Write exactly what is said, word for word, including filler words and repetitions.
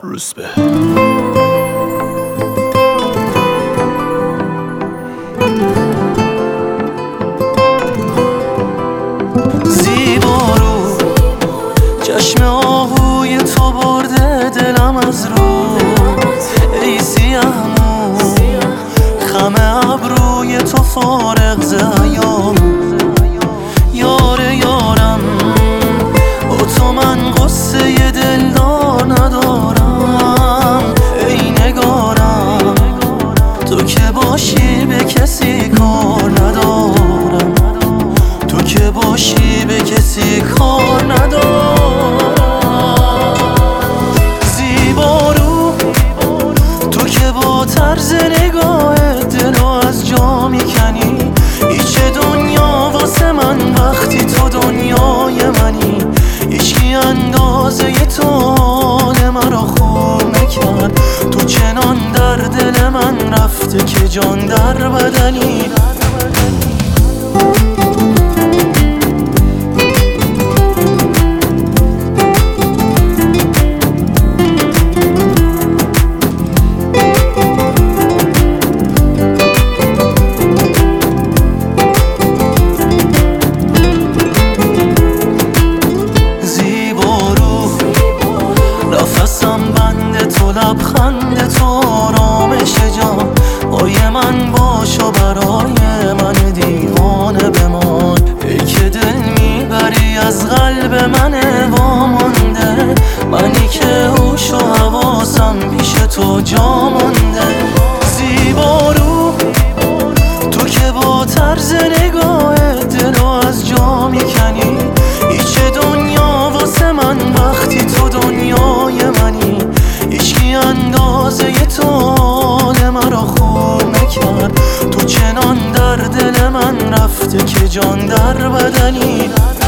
روزبه. زیبا رو چشم آهوی تو برده دلم از رو، ای سیه‌مو خم ابروی تو فارغ ز حیام. یار یارم با تو من قصه دلدار ندارم، ای نگارم تو که باشی به کسی کار ندارم، تو که باشی به کسی کار ندارم. زیبا رو تو که با طرز نگاه دلو از جا میکنی، هیچ دنیا واسه من وقتی تو دنیای منی. هیچکی اندازه تو حال مرا خوب نکرد، تو چنان در دل من رفته که جان در بدنی. نفسم بند تو، لبخند تو آرامش جان. پای من باش و برای من دیوانه بمان، ای که دل میبری از قلب من وامونده. منی که هوش و حواسم پیش تو جا مونده. زیبا رو تو که با طرز نگاه دلو از جا میکنی، هیچ دنیا واسه من وقتی تو دنیای منی. هیچکی اندازه تو حال مرا خوب نکرد، تو چنان در دل من رفته که جان در بدنی.